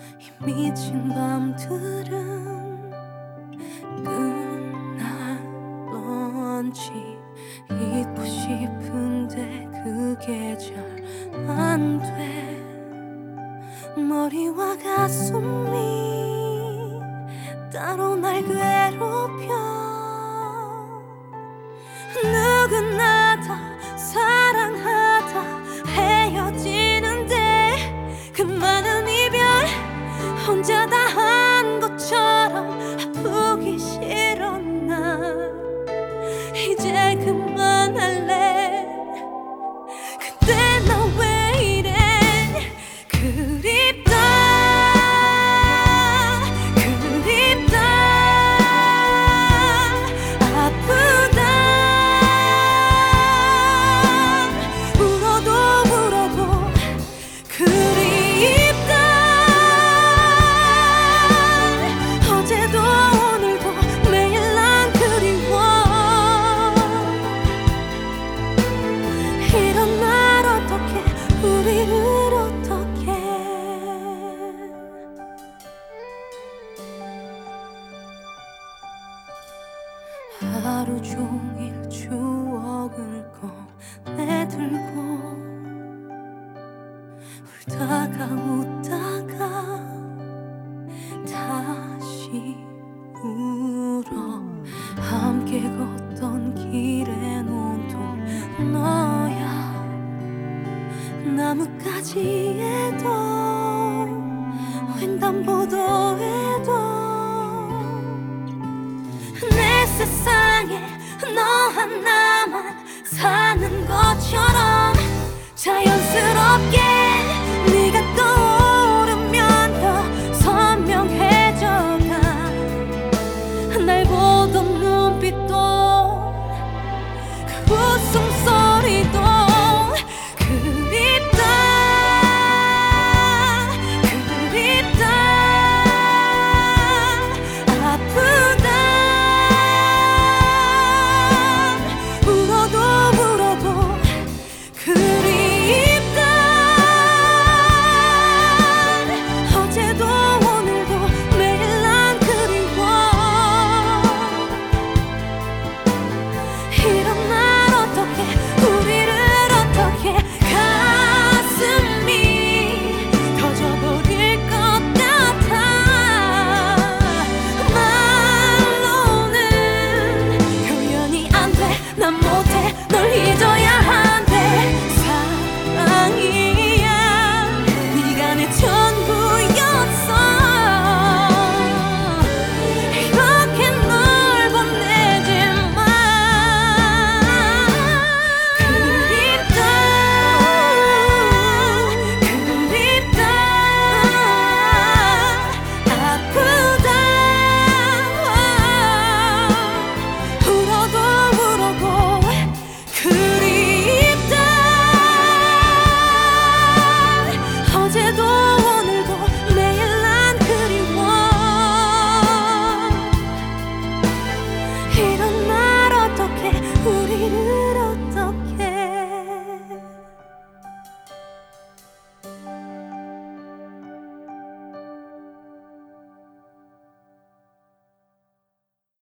미친 밤들은 끝날런지 잊고 싶은데 그게 잘 안 돼. 머리와 가슴이 따로 날 괴롭혀. 누구나 다 사랑하다 헤어지는데 그 많은 이별 혼자 다 한 것처럼 아프기 싫어. 나 이제 그만할래. 근데 나 왜 이래. 그립다 그립다 아프다. 울어도 울어도 그립다. 어제도 오늘도 매일 난 그리워. 이런 날 어떻게 우리를 어떻게. 하루 종일 추억을 꺼내들고 울다가 웃다가 다시 울어. 함께 걷던 길엔 온통 너야. 나뭇가지에도 횡단보도에도 내 세상에 너 하나만 사는 것처럼 자연스럽게 네가 떠오르면 더 선명해져가. 날 보던 눈빛도 그 웃음소리도 그립다 그립다